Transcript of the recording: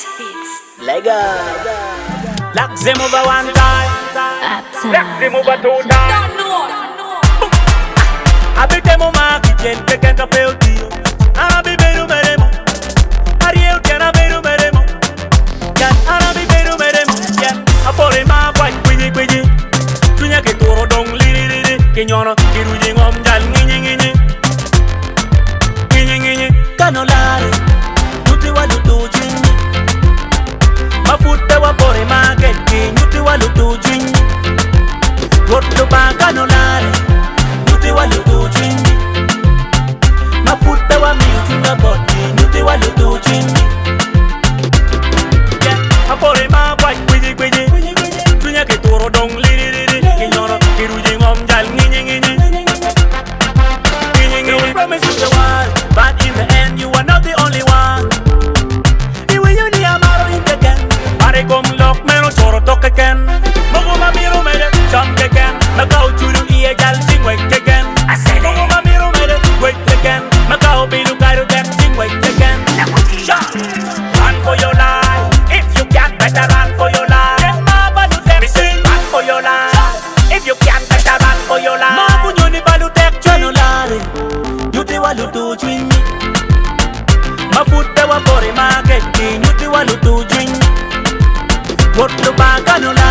Lego. Lock them over one time. Lock them over two times. I be them on my kitchen, they can't appeal to you. I be better meremo. Are you can I better meremo? Can I be better meremo? Yeah, I fall in my white quinny. Tunya ke toro dong liri. Kinyono, kirujing om jal nini. Canolare, tutti walutu jini. Mafuta wa pore market, tutti walutu jini. Roto ba canolare, tutti walutu jini. Mafuta wa miutunga boti, tutti walutu jini. Yeah, apore ma kwiji. Tunya ke toro dong liri. Kinyono, kiruji ngom jal nini. Promise you the world, but in the end you are not the only one. Iwi you ni amaro in the can. Are kom lock mero choro toke ken. Mogo mamiro mere jump again. Makao churu iye jal sing wait again. Mogo mamiro mere wait again. Makao bilu kairo dem sing wait again. Shot. Run for your life. If you can't, better run for your life. Me sing run for your life. If you can't, better run for your life. Mabu nyoni balu tek chanolare. Nyuti walutu chwinyi. Mafuta wa pore market, nyuti walutu chwinyi. Roto ba canolare.